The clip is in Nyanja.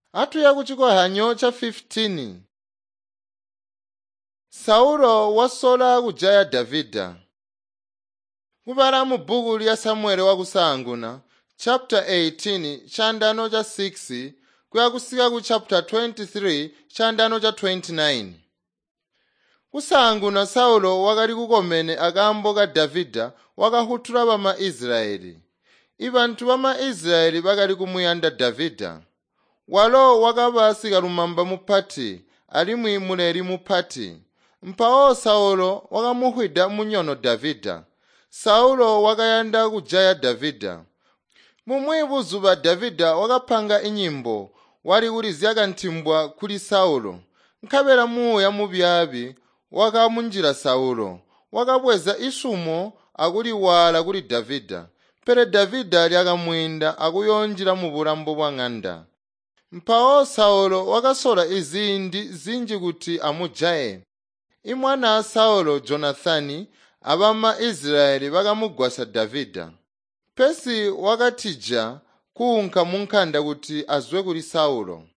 atuya kuchikohanyo cha 15. Saulo wasola kujaya Davida. Kupala mu buku lya Samueli wakusanguna chapter 18 chandano cha 6 kuyakusika ku chapter 23 chandano cha 29. Kusanguna Saulo wakali kukomene akambo ka Davida wakahutula pa Maisraeli. Ibantu ba Maisraeli bakali kumuyanda Davida. Walo wakapasika lumamba muphati ali mwimuleri muphati. Mpawo Saulo wakamuhwida munyono Davida. Saulo wakayanda kujaya Davida. Mumwevu zuba Davida wakapanga inyimbo wali kulizyaga ntimbwa kuli Saulo. Nkhabera muya mubyabi wakamunjira Saulo. Wakabweza isumo akuliwala kuli Davida. Pere Davida lyakamwinda akuyonjira mu bulambo bwa ng'anda. Mpawo Saulo wakasola izindi zinji kuti amujaye. Imwana Saulo Jonathani abama Israeli bakamugwasa Davida. Pesi wakatija kuunka munkhanda kuti azwe kuli Saulo.